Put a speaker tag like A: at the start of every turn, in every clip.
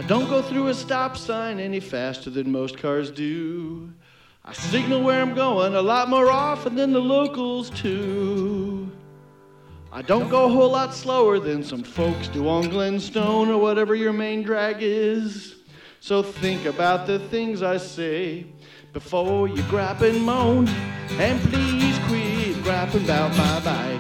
A: I don't go through a stop sign any faster than most cars do. I signal where I'm going a lot more often than the locals too. I don't go a whole lot slower than some folks do on Glenstone or whatever your main drag is. So think about the things I say before you grab and moan, and please quit grapping about my bike.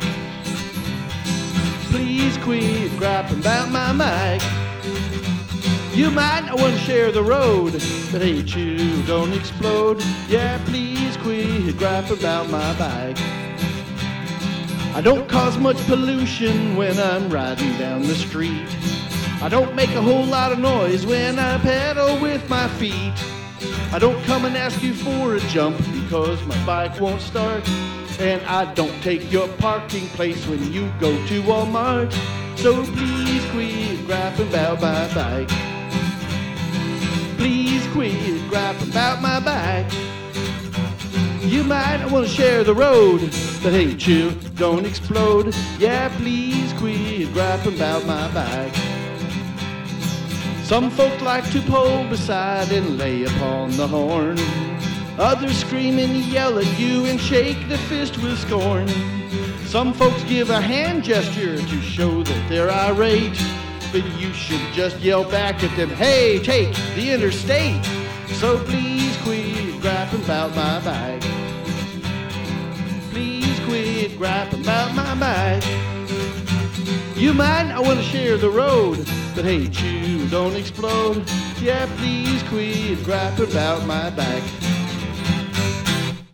A: Please quit grapping about my mic. You might not want to share the road, but hey, chew, don't explode. Yeah, please quit grapping about my bike. I don't cause much pollution when I'm riding down the street. I don't make a whole lot of noise when I pedal with my feet. I don't come and ask you for a jump because my bike won't start. And I don't take your parking place when you go to Walmart. So please quit grapping about my bike. Please quit grapping about my bike. You might want to share the road, but hey, chill, don't explode. Yeah, please quit grapping about my bike. Some folk like to pull beside and lay upon the horn. Others scream and yell at you and shake the fist with scorn. Some folks give a hand gesture to show that they're irate, but you should just yell back at them, hey, take the interstate. So please quit grapping about my bike. Please quit grapping about my bike. You might not want to share the road, but hey, chew, don't explode. Yeah, please quit grapping about my bike.